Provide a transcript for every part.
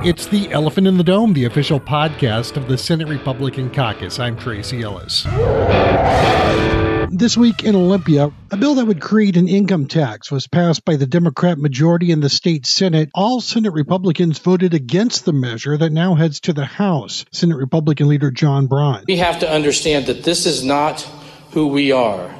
It's the Elephant in the Dome, the official podcast of the Senate Republican Caucus. I'm Tracy Ellis. This week in Olympia, a bill that would create an income tax was passed by the Democrat majority in the state Senate. All Senate Republicans voted against the measure that now heads to the House. Senate Republican leader John Braun. We have to understand that this is not who we are.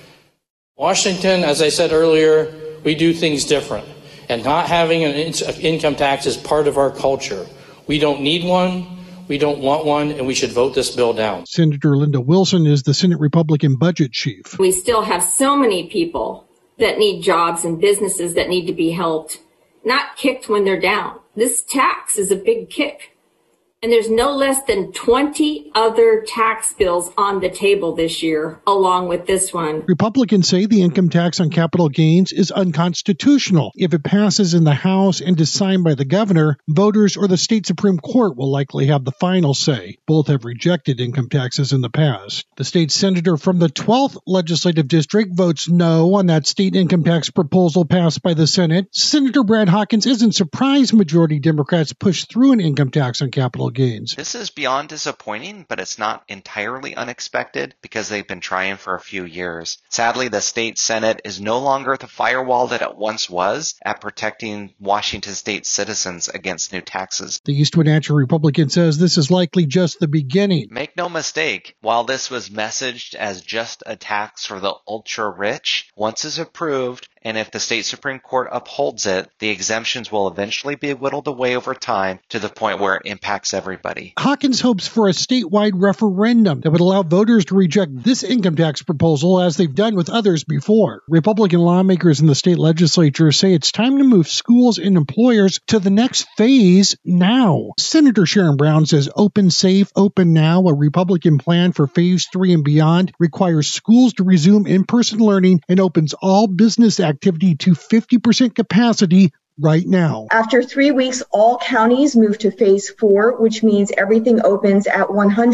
Washington, as I said earlier, we do things different. And not having an income tax is part of our culture. We don't need one, we don't want one, and we should vote this bill down. Senator Linda Wilson is the Senate Republican budget chief. We still have so many people that need jobs and businesses that need to be helped, not kicked when they're down. This tax is a big kick. And there's no less than 20 other tax bills on the table this year, along with this one. Republicans say the income tax on capital gains is unconstitutional. If it passes in the House and is signed by the governor, voters or the state Supreme Court will likely have the final say. Both have rejected income taxes in the past. The state senator from the 12th legislative district votes no on that state income tax proposal passed by the Senate. Senator Brad Hawkins isn't surprised majority Democrats pushed through an income tax on capital gains. This is beyond disappointing, but it's not entirely unexpected because they've been trying for a few years. Sadly, the state Senate is no longer the firewall that it once was at protecting Washington state citizens against new taxes. The East Wenatchee Republican says this is likely just the beginning. Make no mistake, while this was messaged as just a tax for the ultra-rich, once it's approved, and if the state Supreme Court upholds it, the exemptions will eventually be whittled away over time to the point where it impacts everybody. Hawkins hopes for a statewide referendum that would allow voters to reject this income tax proposal as they've done with others before. Republican lawmakers in the state legislature say it's time to move schools and employers to the next phase now. Senator Sharon Brown says Open Safe, Open Now, a Republican plan for Phase 3 and beyond, requires schools to resume in-person learning and opens all business activity to 50% capacity right now. After 3 weeks, all counties move to phase 4, which means everything opens at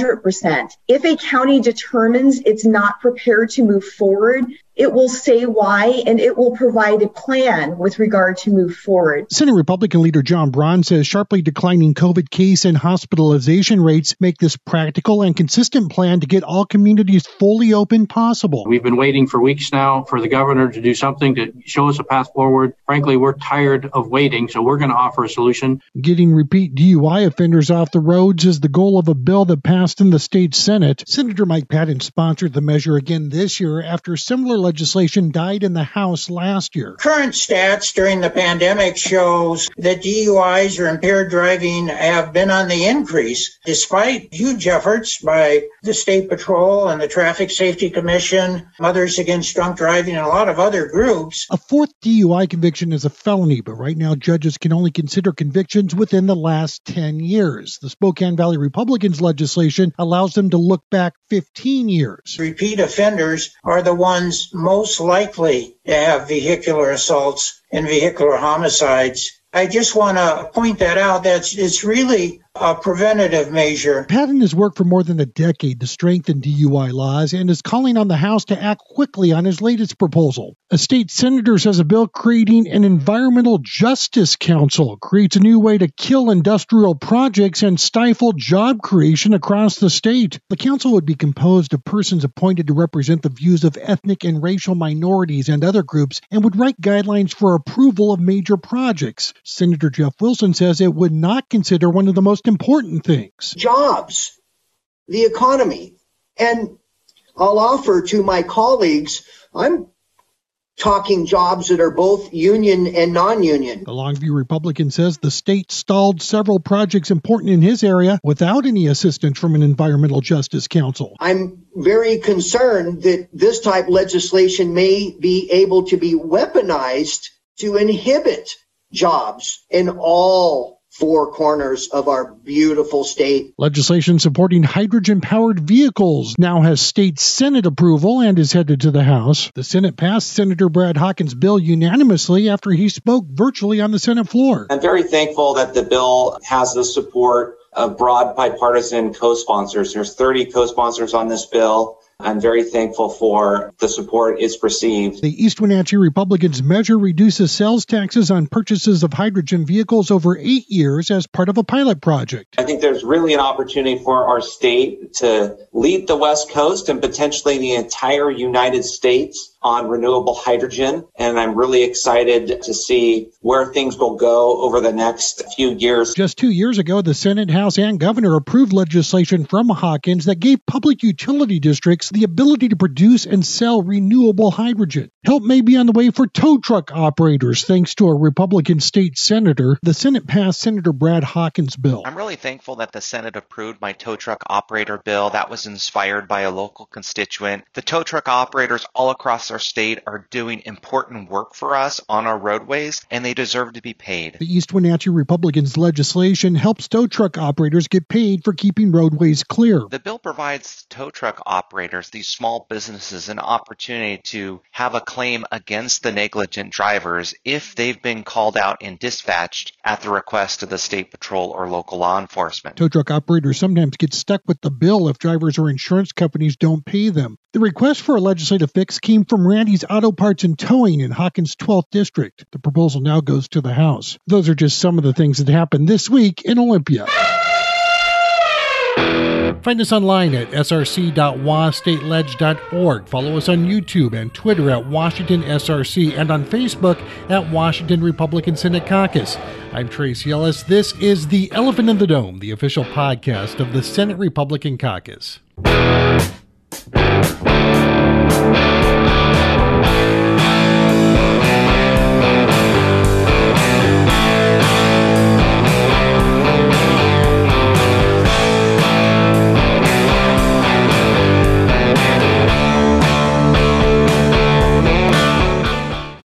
100%. If a county determines it's not prepared to move forward, it will say why, and it will provide a plan with regard to move forward. Senate Republican leader John Braun says sharply declining COVID case and hospitalization rates make this practical and consistent plan to get all communities fully open possible. We've been waiting for weeks now for the governor to do something to show us a path forward. Frankly, we're tired of waiting, so we're going to offer a solution. Getting repeat DUI offenders off the roads is the goal of a bill that passed in the state Senate. Senator Mike Patton sponsored the measure again this year after similar legislation died in the House last year. Current stats during the pandemic shows that DUIs or impaired driving have been on the increase, despite huge efforts by the State Patrol and the Traffic Safety Commission, Mothers Against Drunk Driving, and a lot of other groups. A fourth DUI conviction is a felony, but right now judges can only consider convictions within the last 10 years. The Spokane Valley Republicans legislation allows them to look back 15 years. Repeat offenders are the ones most likely to have vehicular assaults and vehicular homicides. I just want to point that out. It's really a preventative measure. Patton has worked for more than a decade to strengthen DUI laws and is calling on the House to act quickly on his latest proposal. A state senator says a bill creating an environmental justice council creates a new way to kill industrial projects and stifle job creation across the state. The council would be composed of persons appointed to represent the views of ethnic and racial minorities and other groups and would write guidelines for approval of major projects. Senator Jeff Wilson says it would not consider one of the most important things. Jobs, the economy. And I'll offer to my colleagues, I'm talking jobs that are both union and non-union. The Longview Republican says the state stalled several projects important in his area without any assistance from an environmental justice council. I'm very concerned that this type of legislation may be able to be weaponized to inhibit jobs in all four corners of our beautiful state. Legislation supporting hydrogen-powered vehicles now has state Senate approval and is headed to the House. The Senate passed Senator Brad Hawkins' bill unanimously after he spoke virtually on the Senate floor. I'm very thankful that the bill has the support of broad bipartisan co-sponsors. There's 30 co-sponsors on this bill. I'm very thankful for the support it's received. The East Wenatchee Republicans' measure reduces sales taxes on purchases of hydrogen vehicles over 8 years as part of a pilot project. I think there's really an opportunity for our state to lead the West Coast and potentially the entire United States on renewable hydrogen. And I'm really excited to see where things will go over the next few years. Just 2 years ago, the Senate, House, and Governor approved legislation from Hawkins that gave public utility districts the ability to produce and sell renewable hydrogen. Help may be on the way for tow truck operators, thanks to a Republican state senator. The Senate passed Senator Brad Hawkins' bill. I'm really thankful that the Senate approved my tow truck operator bill. That was inspired by a local constituent. The tow truck operators all across our state are doing important work for us on our roadways, and they deserve to be paid. The East Wenatchee Republicans' legislation helps tow truck operators get paid for keeping roadways clear. The bill provides tow truck operators, these small businesses, an opportunity to have a claim against the negligent drivers if they've been called out and dispatched at the request of the state patrol or local law enforcement. Tow truck operators sometimes get stuck with the bill if drivers or insurance companies don't pay them. The request for a legislative fix came from Randy's Auto Parts and Towing in Hawkins' 12th District. The proposal now goes to the House. Those are just some of the things that happened this week in Olympia. Find us online at src.wastateledge.org. Follow us on YouTube and Twitter at Washington SRC and on Facebook at Washington Republican Senate Caucus. I'm Trace Ellis. This is The Elephant in the Dome, the official podcast of the Senate Republican Caucus.